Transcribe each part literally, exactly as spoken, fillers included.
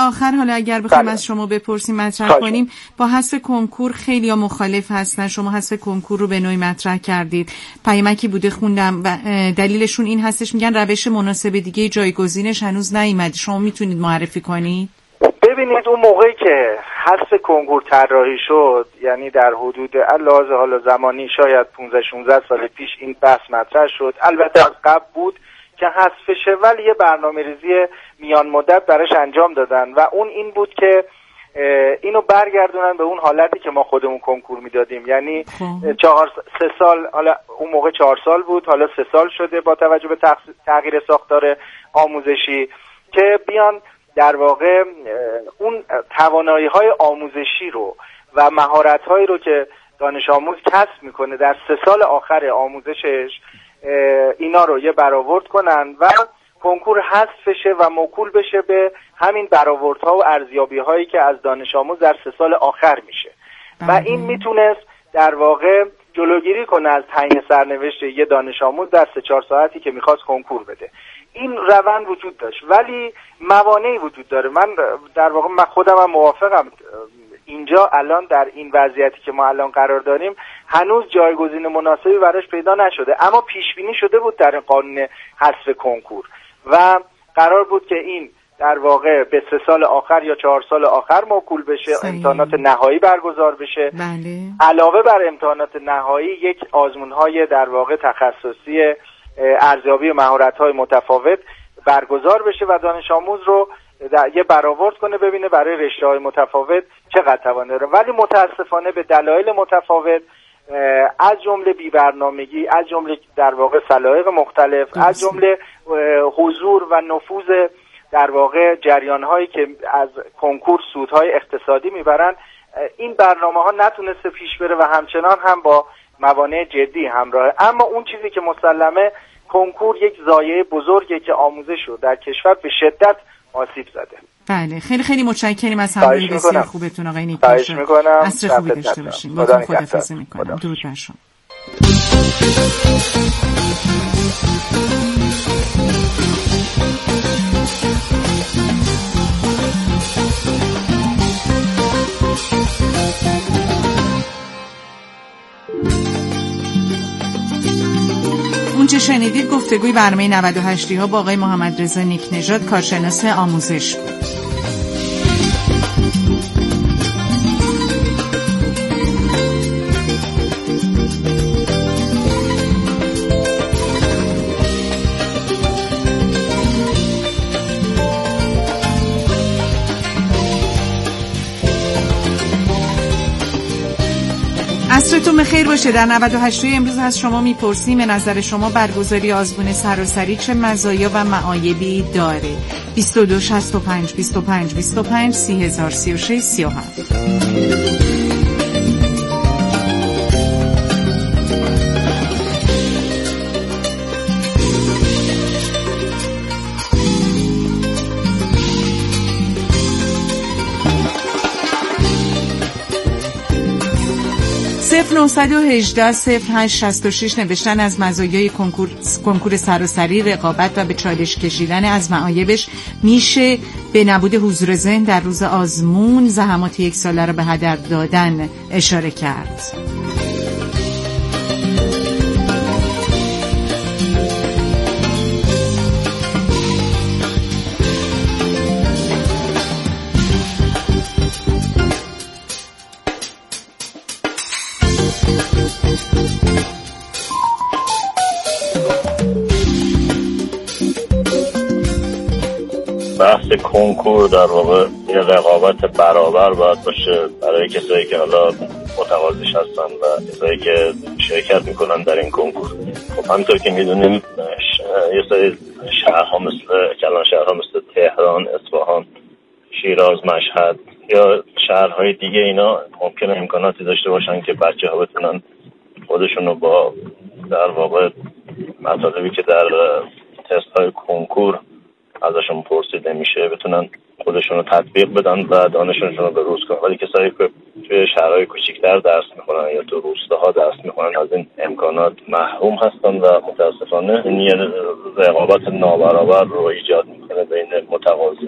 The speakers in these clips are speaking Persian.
آخر حالا اگر بخوایم از شما بپرسیم مطرح خواهد. کنیم، با حذف کنکور خیلی ها مخالف هستن، شما حذف کنکور رو به نوعی مطرح کردید. پیامکی بوده خوندم و دلیلشون این هستش، میگن روش مناسب دیگه جایگزینش هنوز نیامد. شما میتونید معرفی کنید؟ ببینید اون موقعی که حذف کنکور طراحی شد، یعنی در حدود علاوه حالا زمانی شاید پانزده شانزده سال پیش این بحث مطرح شد. البته از قبل بود که حذف شه، ولی یه برنامه‌ریزی میان مدت براش انجام دادن و اون این بود که اینو برگردونن به اون حالتی که ما خودمون کنکور میدادیم، یعنی چهار سه سال، حالا اون موقع چهار سال بود، حالا سه سال شده با توجه به تغییر ساختار آموزشی، که بیان در واقع اون توانایی‌های آموزشی رو و مهارت‌هایی رو که دانش آموز کسب میکنه در سه سال آخر آموزشش، اینا رو یه برآورد کنن و کنکور حذف شه و موکول بشه به همین برآوردها و ارزیابی‌هایی که از دانش آموز در سه سال آخر میشه و این میتونست در واقع جلوگیری کنه از تعیین سرنوشت یه دانش آموز در سه چهار ساعتی که میخواست کنکور بده. این روند وجود داشت، ولی موانعی وجود داره. من در واقع من خودم هم موافقم، اینجا الان در این وضعیتی که ما الان قرار داریم هنوز جایگزین مناسبی براش پیدا نشده، اما پیش بینی شده بود در این قانون حذف کنکور و قرار بود که این در واقع به سه سال آخر یا چهار سال آخر موکول بشه، صحیح. امتحانات نهایی برگزار بشه. بله. علاوه بر امتحانات نهایی یک آزمون‌های در واقع تخصصی ارزیابی مهارت‌های متفاوت برگزار بشه و دانش آموز رو یه برآورد کنه، ببینه برای رشته‌های متفاوت چقدر توان داره. ولی متاسفانه به دلایل متفاوت، از جمله بی‌برنامگی، از جمله در واقع سلایق مختلف، درست. از جمله حضور و نفوذ در واقع جریان‌هایی که از کنکور سودهای اقتصادی میبرن، این برنامه‌ها نتونسته پیش بره و همچنان هم با موانع جدی همراهه. اما اون چیزی که مسلمه، کنکور یک ضایعه بزرگه که آموزش رو در کشور به شدت آسیب زده. بله، خیلی خیلی متشکرم از همراهی بسیار خوبتون آقای نیک‌پاشا. خواهش می‌کنم. عصر خوبی داشته باشین. با خدا خداحافظی می‌کنم. درود بر شما. اونچه شنیدید گفتگوی برنامه نود و هشتی ها با آقای محمد رضا نیکنژاد، کارشناس آموزش بود. عصرتون بخیر باشه. در نود و هشت امروز از شما میپرسیم، به نظر شما برگزاری آزمون سراسری چه مزایا و معایبی داره؟ بیست و دو شصت و پنج بیست و پنج بیست و پنج سی هزار سی و شش سی و هفت. صفر نهصد و هجده صفر هشت شصت و شش نوشتن از مزایای کنکور کنکور سراسری رقابت و به چالش کشیدن از معایبش میشه به نبود حضور ذهن در روز آزمون زحمات یک ساله رو به هدر دادن اشاره کرد. بحث کنکور در واقع یه رقابت برابر باید باشه برای کسایی که حالا متقاضیش هستن و کسایی که شرکت میکنن در این کنکور. خب همونطور که میدونیم یه سری شهرها مثل کلان شهرها مثل تهران، اصفهان، شیراز، مشهد یا شهرهای دیگه، اینا ممکنه امکاناتی داشته باشن که بچه ها بتونن خودشونو با در واقع مطالبی که در تست های کنکور ازشون پرسیده میشه بتونن خودشون رو تطبیق بدن و دانششون رو بروز کنن. ولی کسایی که توی شهرهای کوچیک‌تر درس میخونن یا تو روستاها درس میخونن از این امکانات محروم هستن و متاسفانه این یه رقابت نابرابر رو ایجاد میکنه بین متقاضیان.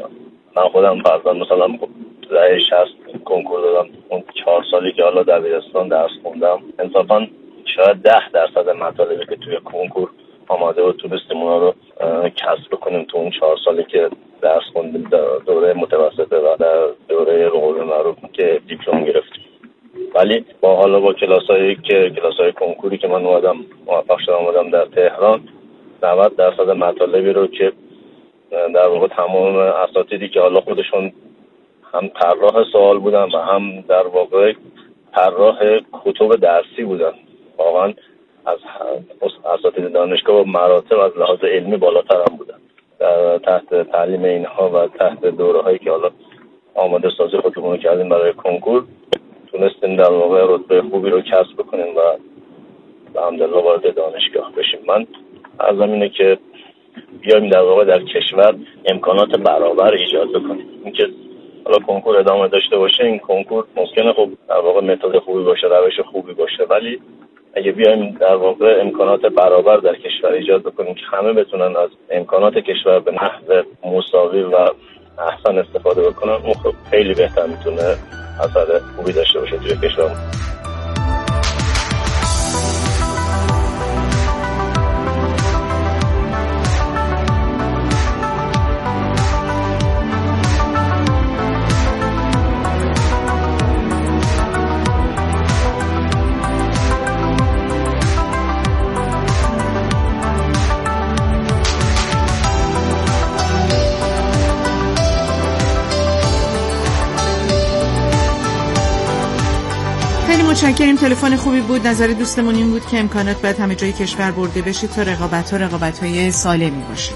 من خودم فرضاً مثلا دهه شصت کنکور دادم، اون چهار سالی که حالا دبیرستان درس خوندم انصافاً شاید ده درصد مطالبی که توی کنکور آماده و تونستیم اونا رو کسب کنیم تو اون چهار سالی که درس خوندیم، دوره متوسطه و در دوره قول معروف که دیپلم گرفتیم. ولی با حالا با کلاسایی که کلاسای کنکوری که من اومدم موفق شدم اومدم در تهران، نود درصد مطالبی رو که در واقع تمام اساتیدی که حالا خودشون هم طراح سوال بودن و هم در واقع طراح کتب درسی بودن، واقعا از اساتید دانشگاه و مراتب از لحاظ علمی بالاتر هم بودن. در تحت تعلیم اینها و تحت دوره‌هایی که حالا آماده سازی خودمون کردیم برای کنکور، تونستیم در واقع رتبه خوبی رو کسب کنیم و الحمدلله وارد دانشگاه بشیم. من از زمینه که بیایم در واقع در کشور امکانات برابر ایجاد بکنیم. اینکه حالا کنکور ادامه داشته باشه، این کنکور ممکنه خب در واقع متد خوبی باشه، روش خوبی باشه، ولی اگه بیایم در واقع امکانات برابر در کشور ایجاد بکنیم که همه بتونن از امکانات کشور به نحو مساوی و احسن استفاده بکنن، اون خب خیلی بهتر میتونه اثر خوبی داشته باشه توی کشور. متشکریم. تلفن خوبی بود. نظر دوستمون این بود که امکانات باید همه جای کشور برده بشه تا رقابت ها رقابت های سالمی باشه.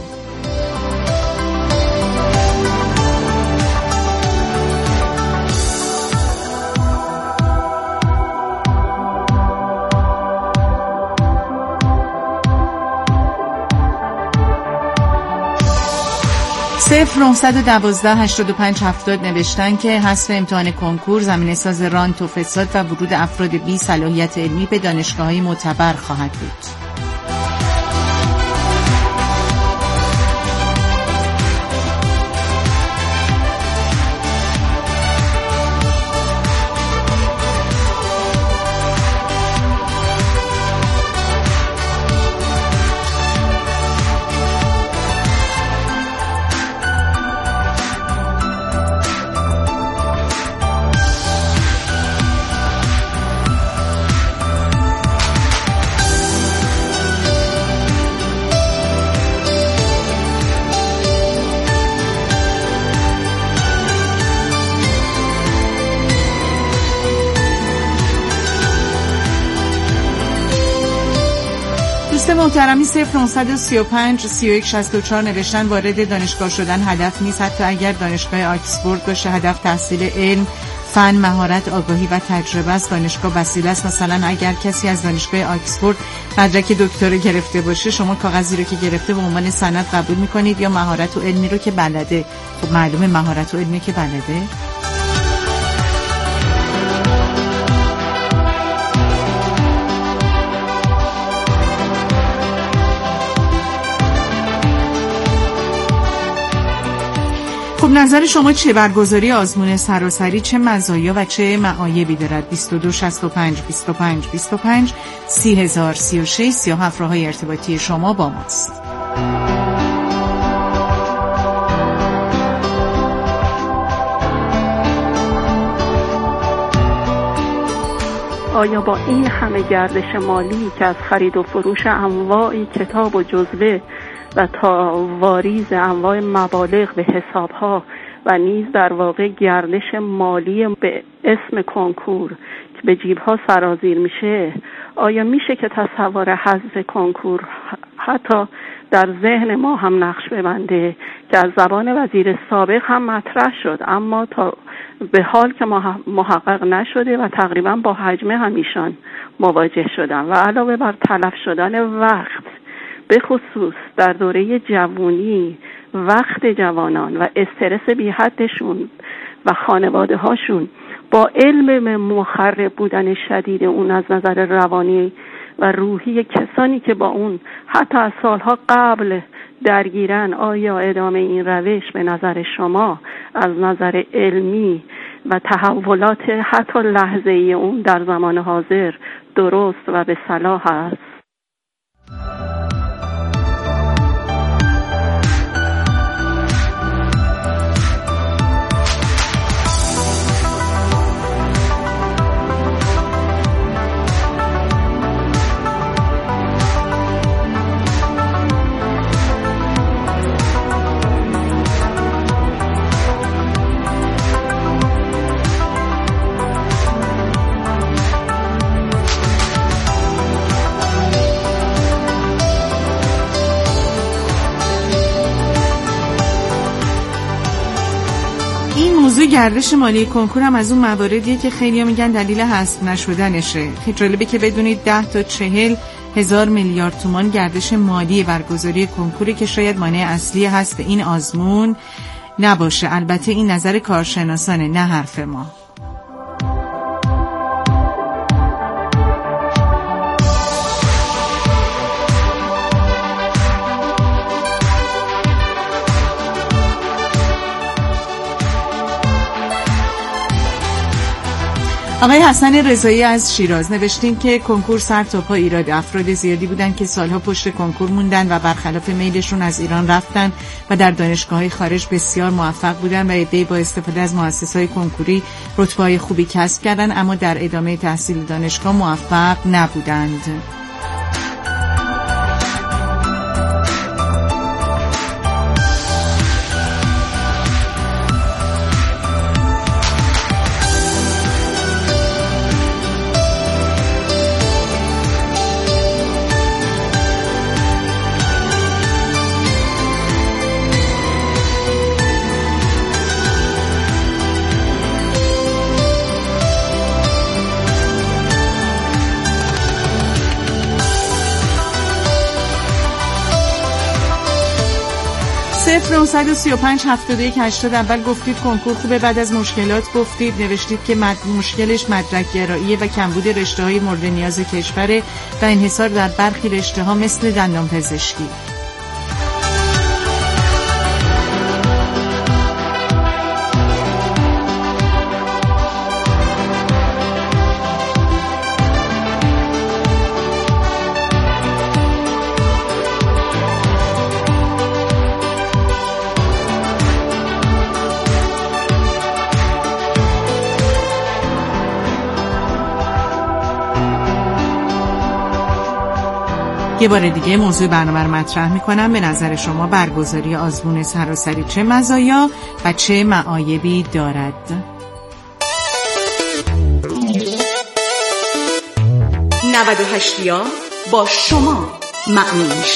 صفر نهصد و دوازده هشتاد و پنج هفتاد نوشتن که حذف امتحان کنکور زمینه ساز رانت و فساد و ورود افراد بی صلاحیت علمی به دانشگاه‌های معتبر خواهد بود. محترمی صفر نهصد و سی و پنج سی و یک شصت و چهار نوشتن وارد دانشگاه شدن هدف نیست، حتی اگر دانشگاه آکسفورد باشه. هدف تحصیل علم، فن، مهارت، آگاهی و تجربه است. دانشگاه وسیله است. مثلا اگر کسی از دانشگاه آکسفورد مدرک دکترا گرفته باشه، شما کاغذی رو که گرفته به عنوان سند قبول میکنید یا مهارت و علمی رو که بلده؟ خب معلومه مهارت و علمی که بلده. خب نظر شما چه؟ برگزاری آزمون سراسری چه مزایا و چه معایبی دارد؟ بیست و دو شصت و پنج بیست و پنج بیست و پنج سی هزار سی و شش سی و هفت راه‌های ارتباطی شما با ماست. آیا با این همه گردش مالی که از خرید و فروش انواع کتاب و جزوه و تا واریز انواع مبالغ به حسابها و نیز در واقع گردش مالی به اسم کنکور که به جیبها سرازیر میشه، آیا میشه که تصور حذف کنکور حتی در ذهن ما هم نقش ببنده که از زبان وزیر سابق هم مطرح شد، اما تا به حال که محقق نشده و تقریبا با حجم همیشان مواجه شدن و علاوه بر تلف شدن وقت به خصوص در دوره جوانی، وقت جوانان و استرس بی حدشون و خانواده هاشون با علم مخرب بودن شدید اون از نظر روانی و روحی کسانی که با اون حتی از سالها قبل درگیرن، آیا ادامه این روش به نظر شما از نظر علمی و تحولات حتی لحظه‌ای اون در زمان حاضر درست و به صلاح است؟ موضوع گردش مالی کنکور هم از اون مواردیه که خیلی‌ها میگن دلیل حذف نشدنشه. خیلی جالبه که بدونید ده تا چهل هزار میلیارد تومان گردش مالی برگزاری کنکوری که شاید مانع اصلی حذف این آزمون نباشه. البته این نظر کارشناسانه، نه حرف ما. آقای حسن رضایی از شیراز نوشتین که کنکور سر تا پا ایراد، افراد زیادی بودن که سالها پشت کنکور موندن و برخلاف میلشون از ایران رفتن و در دانشگاه‌های خارج بسیار موفق بودن و عده‌ای با استفاده از مؤسسه‌های کنکوری رتبه‌های خوبی کسب کردن، اما در ادامه تحصیل دانشگاه موفق نبودند. صفر نه سه پنج هفتاد و یک هشتاد اول گفتید کنکور خوبه، بعد از مشکلات گفتید، نوشتید که مد... مشکلش مدرک گراییه و کمبود رشته‌های مورد نیاز کشوره و انحصار در برخی رشته‌ها مثل دندان پزشکی. یه بار دیگه موضوع برنامه رو مطرح میکنم. به نظر شما برگزاری آزمون سراسری چه مزایا و چه معایبی دارد؟ نود و هشتیا با شما معنی میشه.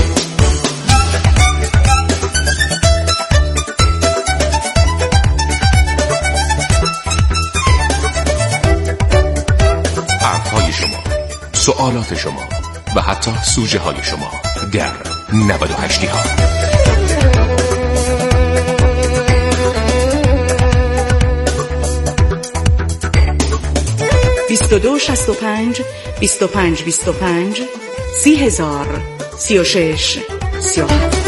حرفهای شما، سوالات شما و حتی سوژه های شما در نود و هشتی ها. بیست و دو شصت و پنج بیست و پنج بیست و پنج سی هزار سی و شش سی و هفت.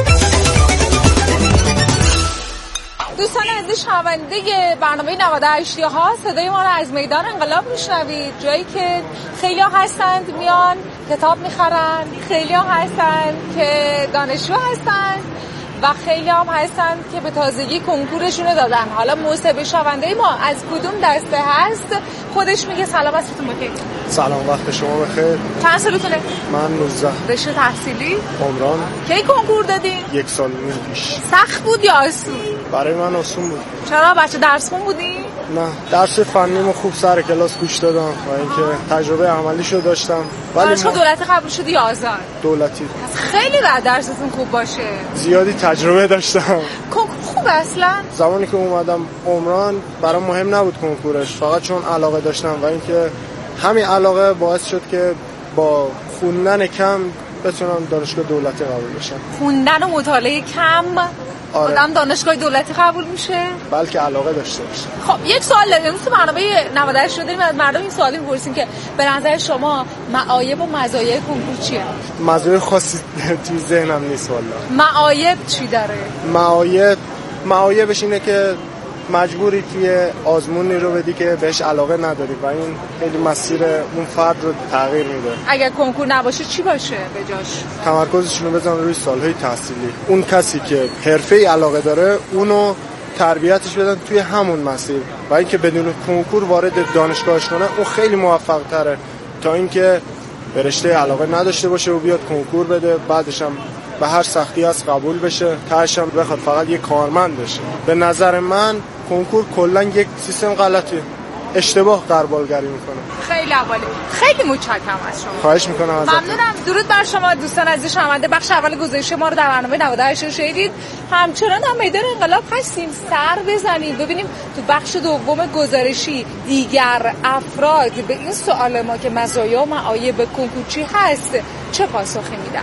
دوستان عزیز شنونده برنامه نود و هشت ها، صدای ما رو از میدان انقلاب میشنوید، جایی که خیلی ها هستند میان کتاب میخرن، خیلی ها هستند که دانشجو هستند و خیلی هم هستند که به تازگی کنکورشون رو دادن. حالا مصاحبه شنونده ما از کدوم دسته هست خودش میگه. سلام، ازتون بخیر. سلام، وقت شما بخیر. چند سالتونه؟ من نوزده. رشته تحصیلی؟ عمران. کی کنکور دادین؟ یک سال پیش. سخت بود یا آسون؟ برای من آسون بود. چرا؟ بچه درس خون بودی؟ نه، درس فنیمو خوب سر کلاس گوش دادم و اینکه تجربه عملیشو داشتم. ولی دانشگاه ما... دولتی قبول شدی یا آزاد؟ دولتی. پس خیلی بعد درستون خوب باشه. زیادی تجربه داشتم. کنکور خوب اصلا؟ زمانی که اومدم عمران برام مهم نبود کنکورش، فقط چون علاقه داشتم و اینکه همین علاقه باعث شد که با خوندن کم بتونم دانشگاه دولتی قبول بشم. خوندن و مطالعه کم آره. آدم دانشگاه دولتی قبول میشه بلکه علاقه داشته باشه. خب یک سوال داریم امروز تو برنامه نود و هشت شده از مردم این سوالی می‌پرسیم که به نظر شما معایب و مزایای کنکور چیه؟ مزایای خاصی توی ذهنم نیست والله. معایب چی داره؟ معایب معایبش اینه که مجبوری توی آزمونی رو بدی که بهش علاقه نداری و این خیلی مسیر اون فرد رو تغییر میده. اگر کنکور نباشه چی باشه به جاش؟ تمرکزشون رو بزنن روی سالهای تحصیلی. اون کسی که حرفه‌ای علاقه داره اونو تربیتش بدن توی همون مسیر و اینکه بدون کنکور وارد دانشگاهش کنه اون خیلی موفق تره تا اینکه به رشته علاقه نداشته باشه و بیاد کنکور بده بعدش هم به هر سختی از قبول بشه تهش هم بخواد فقط یک کارمند بشه. به نظر من کنکور کلا یک سیستم غلطی اشتباه قربالگری میکنه. خیلی عالی. خیلی متشکرم از شما. خواهش میکنم ازتون. ممنونم. درود بر شما دوستان عزیز شنونده. بخش اول گزارش ما رو در برنامه نود و هشت شنیدید. همچنان هم میدان انقلاب هستیم. سر بزنید ببینیم تو بخش دوم گزارشی دیگر افراد به این سوال ما که مزایا و معایب کنکور چی هست چه پاسخی میدن.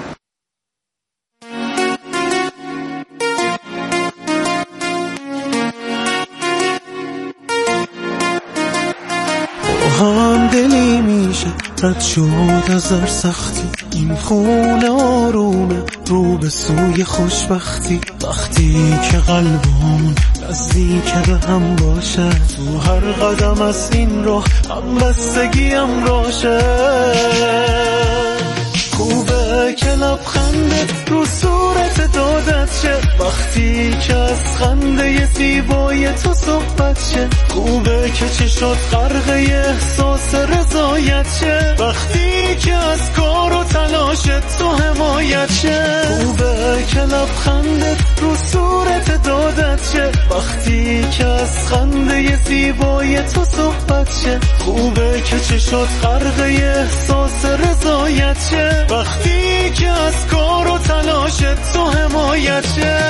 هم دلی میشه رد شد از هر سختی این خونه آرومه رو به سوی خوشبختی وقتی که قلبمون نزدیک به هم باشه تو هر قدم از این راه هم بستگیم راشه خوبه که لبخنده رو صورت دادت شه وقتی که از خنده زیبای تو صحبت شه خوبه که چشات غرق احساس رضایت شه وقتی که از کار و تلاش تو حمایت شه خوبه که لبخنده رو صورت دادت شه وقتی که از خنده زیبای تو صحبت شه خوبه که چشات غرق احساس رضایت شه وقتی که از کار و تلاش تو حمایت شه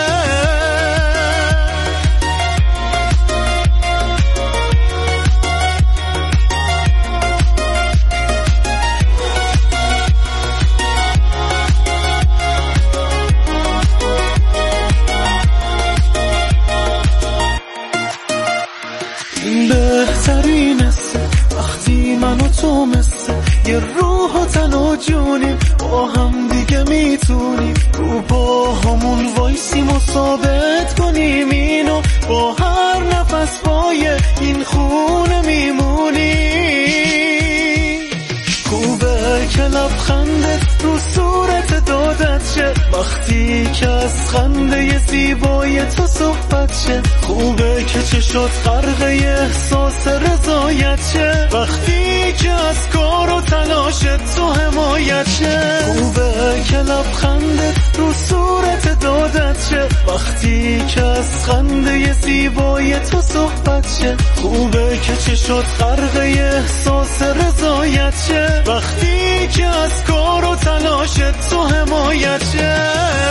بهترین است وقتی من و تو مثل یه روح و تن و جونیم با هم دیگه میتونیم رو با همون وایسیم و ثابت کنیم اینو با هر نفس پای این خونه میمونیم خوبه که لبخنده رو صورت دادت شه وقتی که از خنده زیبای تو صحبت شه خوبه که چشات غرق احساس رضایت شه وقتی که از کار و تلاش تو حمایت شه خوبه که لبخنده رو صورت دادت شه وقتی که از خنده زیبای تو صحبت شه خوبه که چشات غرق احساس رضایت شه وقتی که از کار و تلاش تو حمایت شه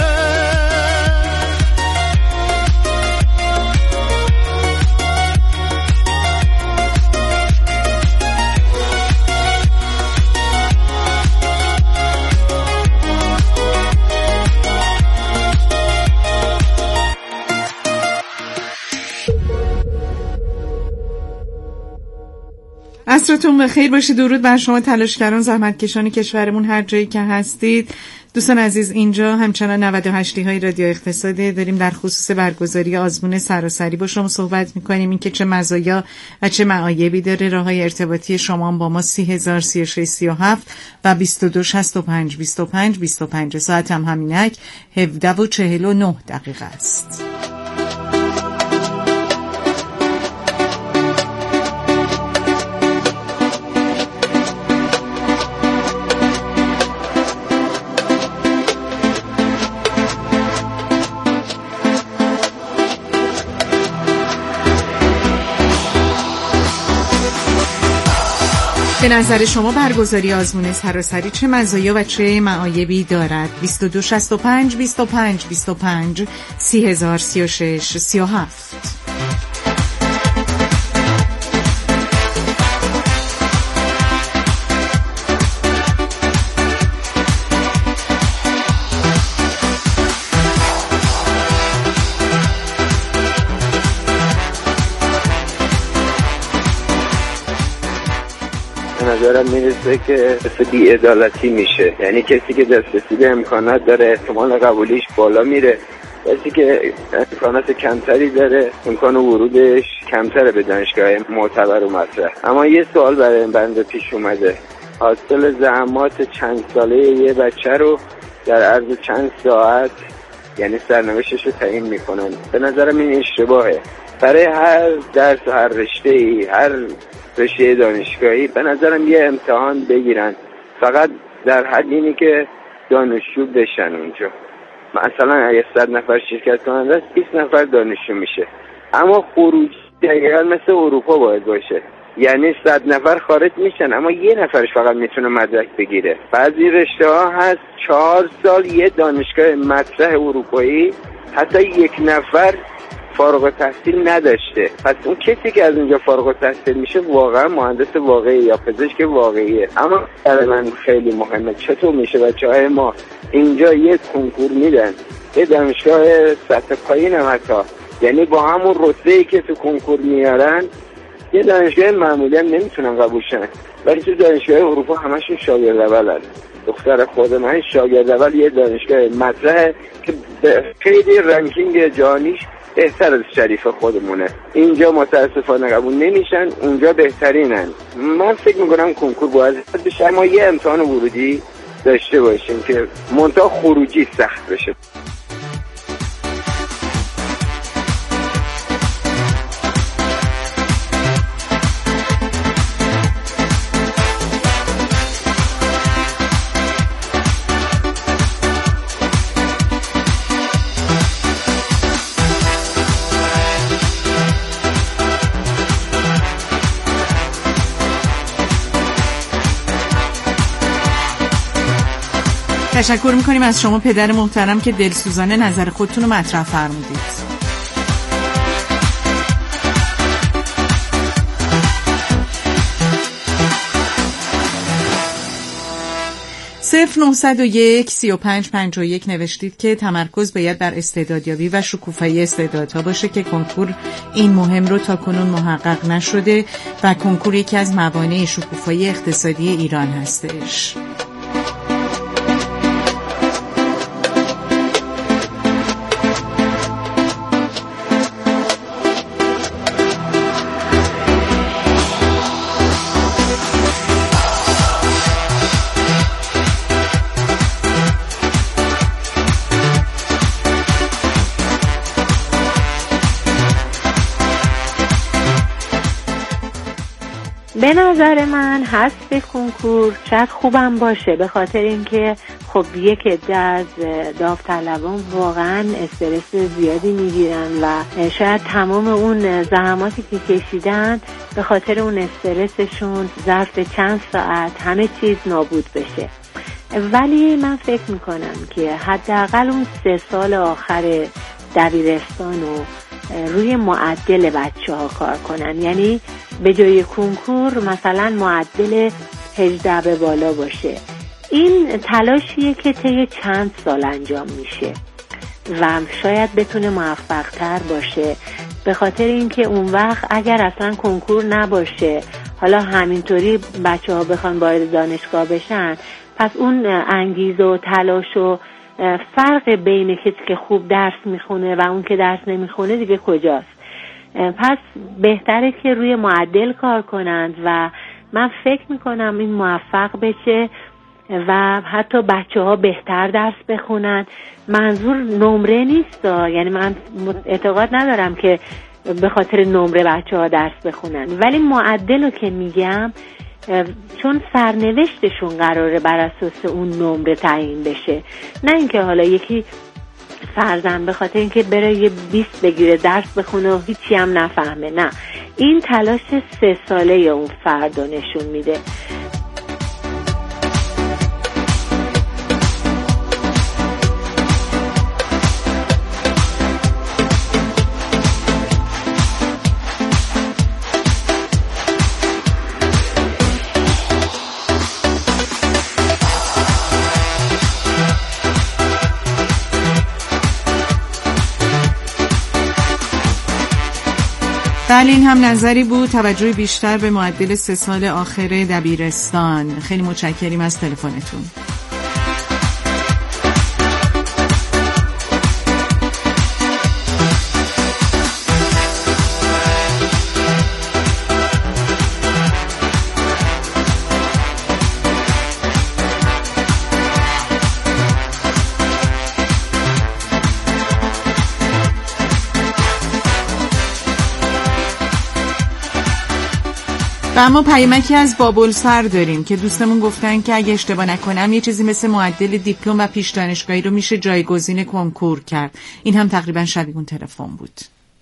عصرتون بخیر باشه. درود بر شما تلاشگران زحمتکشان کشورمون هر جایی که هستید. دوستان عزیز اینجا همچنان نود و هشت های رادیو اقتصاده داریم در خصوص برگزاری آزمون سراسری با شما صحبت میکنیم. این که چه مزایا و چه معایبی داره. راههای ارتباطی شما با ما سی هزار سی و شش سی و هفت و بیست و دو شصت و پنج بیست و پنج بیست و پنج. ساعت هم همینک هفده و چهل و نه دقیقه است. به نظر شما برگزاری آزمون سراسری چه مزایا و چه معایبی دارد؟ بیست و دو شصت و پنج بیست و پنج بیست و پنج سی هزار سی و شش سی و هفت. نظرم میرسه که بی‌عدالتی میشه. یعنی کسی که دسترسی به امکانات داره احتمال قبولیش بالا میره، کسی که امکانات کمتری داره امکان ورودش کمتره به دانشگاه معتبر و مطرح. اما یه سوال برای این بنده پیش اومده، حاصل زحمات چند ساله یه بچه رو در عرض چند ساعت یعنی سرنوشتش رو تعیین میکنن. به نظرم این اشتباهه. برای هر درس و هر رشته ای، هر رشته دانشگاهی به نظرم یه امتحان بگیرن، فقط در حد اینی که دانشجو بشن اونجا. مثلا اگه صد نفر شرکت کننده است بیست نفر دانشجو میشه، اما خروج دقیقا مثل اروپا باید باشه، یعنی صد نفر خارج میشن اما یه نفرش فقط میتونه مدرک بگیره. بعضی رشته ها هست چهار سال یه دانشگاه مطرح اروپایی حتی یک نفر فارغ التحصیل نداشته. پس اون کسی که از اونجا فارغ التحصیل میشه واقعا مهندس واقعی یا پزشک واقعیه. اما برای من خیلی مهمه چطور میشه بچه‌های ما اینجا یه کنکور میدن، یه دانشگاه سطح پایین هم حتی، یعنی با همون رتبه‌ای که تو کنکور میارن یه دانشگاه معمولی هم نمیتونن قبول شن، ولی تو دانشگاه اروپا همشون شاگرد اولن. دختر خود من شاگرد اول یه دانشگاه مطرح که خیلی رنکینگ جهانیش بهتر از شریف خودمونه. اینجا متاسفانه قبول نمیشن، اونجا بهترینن. من فکر میکنم کنکور باید بشه اما یه امتحان ورودی داشته باشیم که منتها خروجی سخت بشه. تشکر میکنیم از شما پدر محترم که دلسوزانه نظر خودتون رو مطرح فرمودید. صفر نهصد و یک سی و پنج پنجاه و یک نوشتید که تمرکز باید بر استعدادیابی و شکوفایی استعدادها باشه که کنکور این مهم رو تا کنون محقق نشده و کنکور یکی از موانع شکوفایی اقتصادی ایران هستش. به نظر من حذف کنکور شاید خوبم باشه، به خاطر اینکه خب یک عده از داوطلبان واقعا استرس زیادی میگیرن و شاید تمام اون زحماتی که کشیدن به خاطر اون استرسشون ظرف چند ساعت همه چیز نابود بشه. ولی من فکر میکنم که حداقل اون سه سال آخر دبیرستان و روی معدل بچه ها کار کنن، یعنی به جای کنکور مثلا معدل هجده به بالا باشه. این تلاشیه که طی چند سال انجام میشه و شاید بتونه موفق تر باشه، به خاطر اینکه اون وقت اگر اصلا کنکور نباشه حالا همینطوری بچه ها بخوان وارد دانشگاه بشن، پس اون انگیزه و تلاش و فرق بین کسی که خوب درس میخونه و اون که درس نمیخونه دیگه کجاست؟ پس بهتره که روی معدل کار کنند و من فکر میکنم این موفق بشه و حتی بچه ها بهتر درس بخونن. منظور نمره نیست، یعنی من اعتقاد ندارم که به خاطر نمره بچه ها درس بخونن، ولی معدل رو که میگم چون سرنوشتشون قراره بر اساس اون نمره تعیین بشه، نه اینکه حالا یکی فرضاً به خاطر اینکه بره یه بیست بگیره درس بخونه و هیچی هم نفهمه. نه، این تلاش سه ساله یا اون فرد رو نشون میده. بله این هم نظری بود، توجه بیشتر به معدل سه سال آخر دبیرستان. خیلی متشکریم از تلفنتون. و اما پیامکی از بابلسر داریم که دوستمون گفتن که اگه اشتباه نکنم یه چیزی مثل معدل دیپلم و پیش دانشگاهی رو میشه جایگزین کنکور کرد. این هم تقریبا شبیه اون تلفن بود.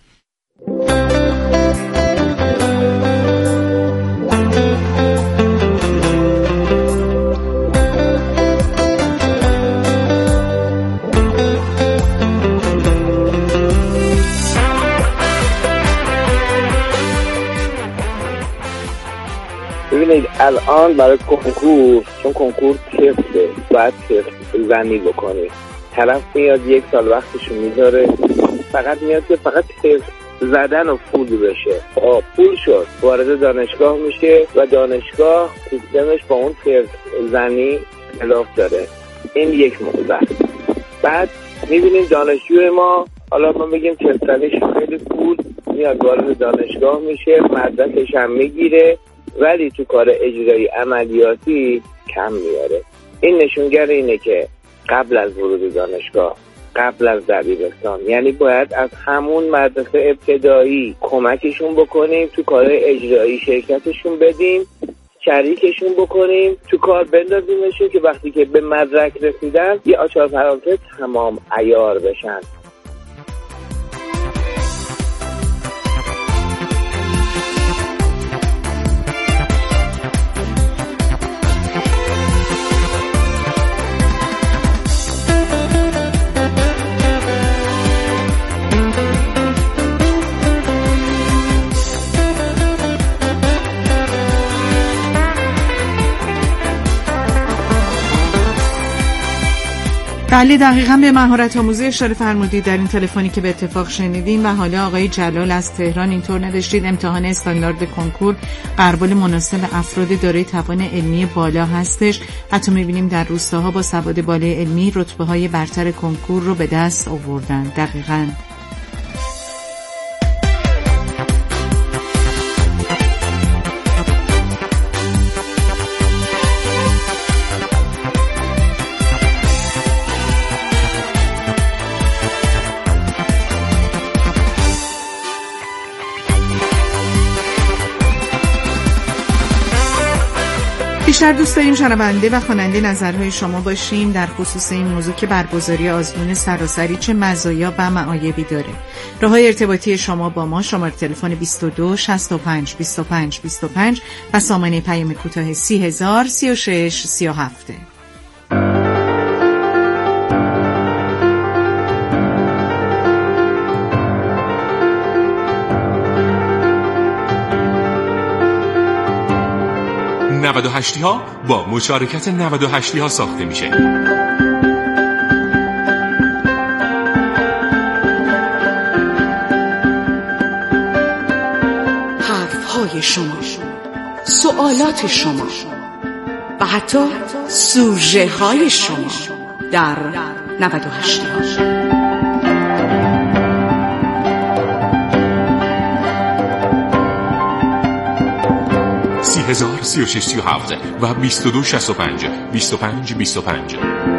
ببینید الان برای کنکور، چون کنکور تسته، باید تست زنی بکنید. طرف میاد یک سال وقتشو میذاره، فقط میاد که فقط تست زدن و پول بشه. آه پول شد، وارد دانشگاه میشه و دانشگاه سیستمش با اون تست زنی خلاف داره. این یک موضوع. بعد میبینیم دانشجوی ما، حالا ما بگیم تست زنیش خیلی پول، میاد وارد دانشگاه میشه، مدرکش هم میگیره، ولی تو کار اجرایی عملیاتی کم میاره. این نشونگر اینه که قبل از ورود دانشگاه، قبل از دبیرستان، یعنی باید از همون مدرسه ابتدایی کمکشون بکنیم، تو کار اجرایی شرکتشون بدیم، شریکشون بکنیم، تو کار بندازیمشون که وقتی که به مدرک رسیدن یه آچار فرانسه تمام عیار بشن. بله دقیقاً به مهارت آموزی اشاره فرمودید در این تلفنی که به اتفاق شنیدیم. و حالا آقای جلال از تهران اینطور نوشتید امتحان استاندارد کنکور قربال مناسب افراد دارای توان علمی بالا هستش. حتی می‌بینیم در روستاها با سواد بالای علمی رتبه‌های برتر کنکور رو به دست آوردن. دقیقاً. بیشتر دوست داریم شنونده و خواننده نظرهای شما باشیم در خصوص این موضوع که برگزاری آزمون سراسری چه مزایا و معایبی داره. راههای ارتباطی شما با ما شماره تلفن بیست و دو شصت و پنج بیست و پنج بیست و پنج و سامانه پیام کوتاه سی هزار سی و شش سی و هفت. نود و هشت ها با مشارکت نود و هشت ها ساخته میشه. حرفهای شما، سوالات شما و حتی سوژه های شما در نود و هشت ها. سی هزار سی و شش سی و هفت و بیست و دو شصت و پنج بیست و پنج بیست و پنج.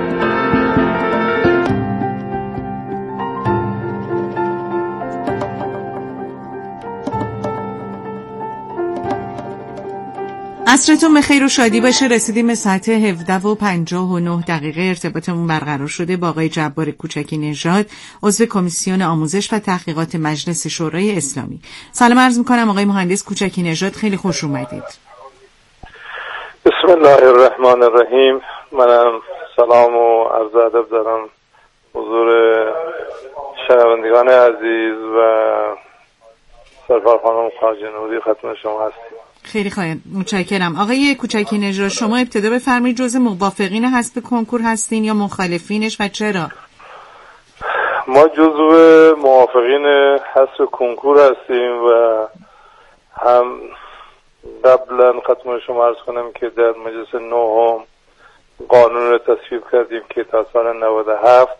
عصرتون بخیر و شادی باشه. رسیدیم به ساعت هفده و پنجاه و نه دقیقه. ارتباطمون برقرار شده با آقای جبار کوچکی نژاد، عضو کمیسیون آموزش و تحقیقات مجلس شورای اسلامی. سلام عرض میکنم آقای مهندس کوچکی نژاد، خیلی خوش اومدید. بسم الله الرحمن الرحیم. منم سلام و عرض ادب دارم حضور شنوندگان عزیز و سرکار خانم خواجه نوری خدمت شما هستیم. خیلی خواهیم متشکرم. آقای کوچکی نژاد، شما ابتدا بفرمایید جزء موافقین حذف کنکور هستین یا مخالفینش و چرا؟ ما جزو موافقین حذف کنکور هستیم و هم قبلا خدمت شما عرض کنم که در مجلس نهم قانون رو تصویب کردیم که تا سال نود و هفت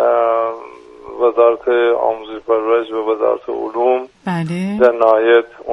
وزارت آموزش و پرورش و وزارت علوم بله. در نهایت